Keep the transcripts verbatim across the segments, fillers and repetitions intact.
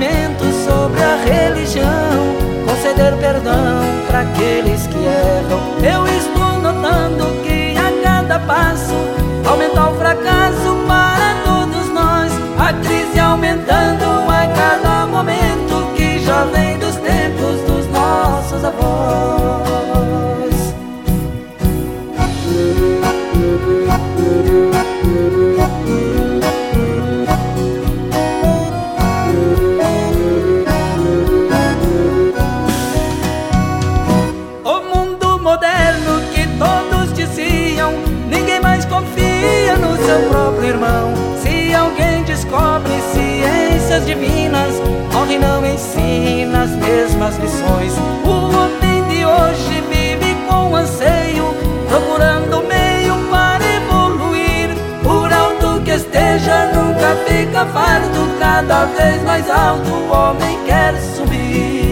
conhecimento sobre a religião, conceder perdão para aqueles que erram. Eu estou notando que a cada passo aumenta o fracasso para todos nós, a crise aumentando a cada momento, que já vem dos tempos dos nossos avós. O mundo moderno que todos diziam, ninguém mais confia no seu próprio irmão. Se alguém descobre ciências divinas, morre e não ensina as mesmas lições. O homem de hoje vive com anseio, procurando meio para evoluir. Por alto que esteja, nunca fica farto, cada vez mais alto o homem quer subir.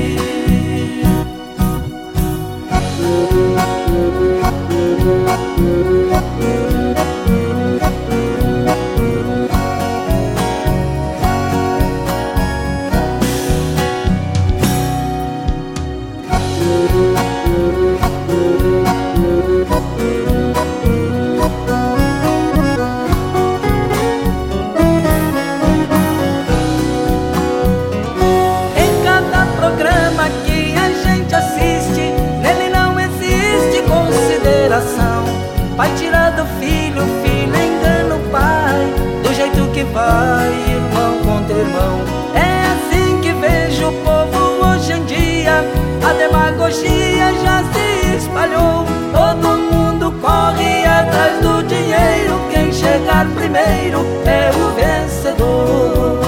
Em cada programa que a gente assiste, nele não existe consideração. Pai tira do filho, filho engana o pai, do jeito que vai, irmão contra irmão. É assim que vejo o povo hoje em dia, a demagogia já se espalhou. Todo mundo corre atrás do dinheiro, quem chegar primeiro é o vencedor.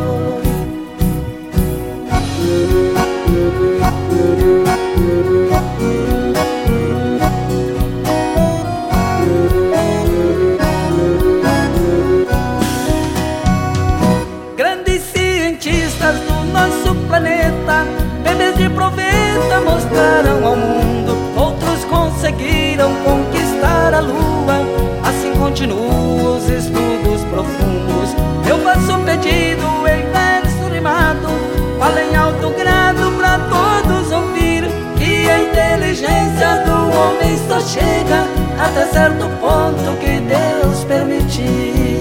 Grandes cientistas do nosso planeta, bebês de proveta, mostraram ao mundo. Outros conseguiram conquistar a lua, assim continuam os estudos profundos. Eu faço um pedido em verso rimado, fala em alto grado pra todos ouvir, que a inteligência do homem só chega até certo ponto que Deus permitir.